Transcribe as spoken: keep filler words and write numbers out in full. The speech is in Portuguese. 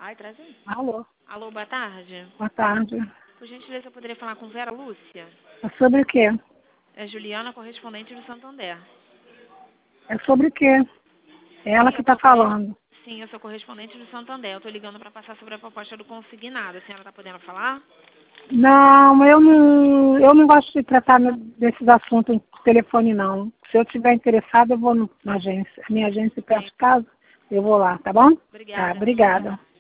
Ai, traz aí. Alô, Alô, boa tarde. boa tarde. Por gentileza, eu poderia falar com Vera Lúcia? É sobre o quê? É Juliana, correspondente do Santander. É sobre o quê? É ela Sim, que eu está sou, corres... falando. Sim, eu sou correspondente do Santander. Eu estou ligando para passar sobre a proposta do consignado. A senhora está podendo falar? Não, eu não, eu não gosto de tratar no- desses assuntos por telefone, não. Se eu estiver interessada, eu vou no- na agência. A minha agência perto Bem, de casa, eu vou lá, tá bom? Tá, obrigada. Tenha uma boa obrigada. tarde.